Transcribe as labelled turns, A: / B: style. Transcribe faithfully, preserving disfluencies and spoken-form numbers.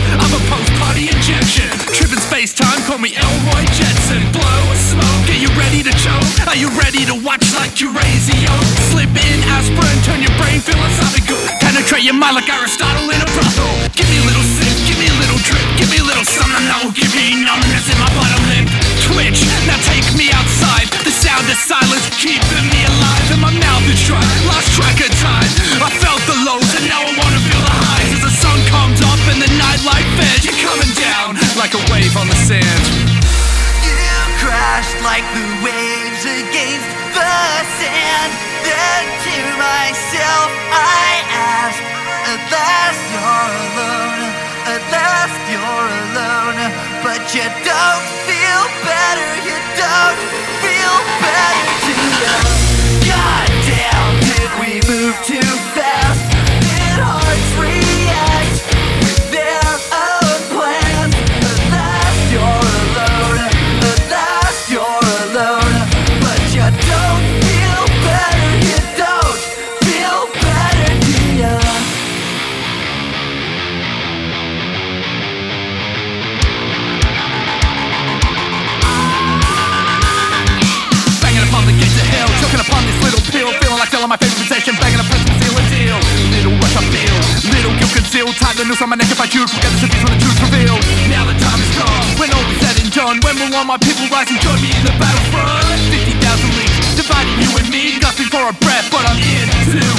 A: I'm a post-party injection, tripping space-time, call me Elroy Jetson. Blow smoke, are you ready to choke? Are you ready to watch like Eurazio? Slip in aspirin, turn your brain philosophical, penetrate your mind like Aristotle in a brothel. Give me a little sip, give me a little drip, give me a little something that will give me numbness in my bottom lip. Twitch, now take me outside, the sound of silence keeping me alive, and my mouth is dry, lost track of time. I felt the lows and now I wanna feel the highs. As the sun comes up and the nightlight fades, you're coming down like a wave on the sand.
B: You crashed like the waves against the sand. Then to myself I asked, at last you're alone, at last you're alone. But you don't feel better, you don't feel better, do you? Goddamn, did we move too fast? Did hearts react with their own plans? At last you're alone, at last you're alone. But you don't feel better, you don't feel better, do ya?
A: Banging upon the gates of hell, choking upon this little pill, feeling like selling my favorite possession, begging a person to seal a deal. Little rush I feel, little guilt concealed, tied the noose on my neck if I choose. Forget the cities when the truth's revealed. Now the time is come, when all is said and done, when will all my people rise and join me in the battlefront? Fifty thousand leagues dividing you and me, gasping for a breath, but I'm in too